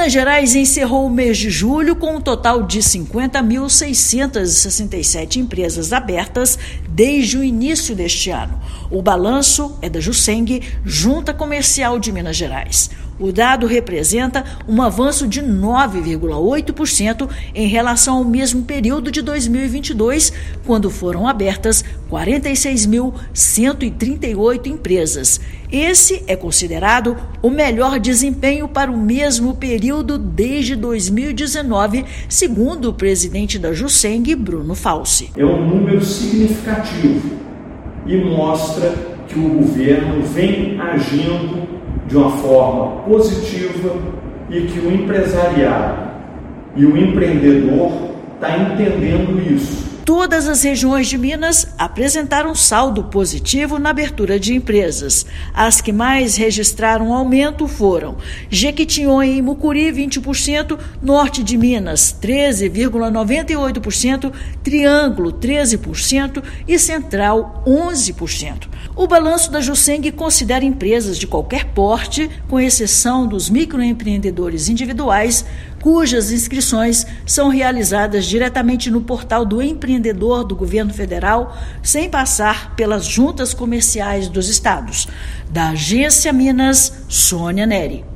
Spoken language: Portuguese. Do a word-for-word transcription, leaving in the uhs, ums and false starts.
Minas Gerais encerrou o mês de julho com um total de cinquenta mil seiscentas e sessenta e sete empresas abertas desde o início deste ano. O balanço é da Jusceng, Junta Comercial de Minas Gerais. O dado representa um avanço de nove vírgula oito por cento em relação ao mesmo período de dois mil e vinte e dois, quando foram abertas quarenta e seis mil cento e trinta e oito empresas. Esse é considerado o melhor desempenho para o mesmo período desde dois mil e dezenove, segundo o presidente da Jusceng, Bruno Falsi. É um número significativo e mostra que o governo vem agindo de uma forma positiva e que o empresariado e o empreendedor estão entendendo isso. Todas as regiões de Minas apresentaram saldo positivo na abertura de empresas. As que mais registraram aumento foram Jequitinhonha e Mucuri, vinte por cento, Norte de Minas, treze vírgula noventa e oito por cento, Triângulo, treze por cento e Central, onze por cento. O balanço da Jusceng considera empresas de qualquer porte, com exceção dos microempreendedores individuais, cujas inscrições são realizadas diretamente no portal do empreendedor do governo federal, sem passar pelas juntas comerciais dos estados. Da Agência Minas, Sônia Neri.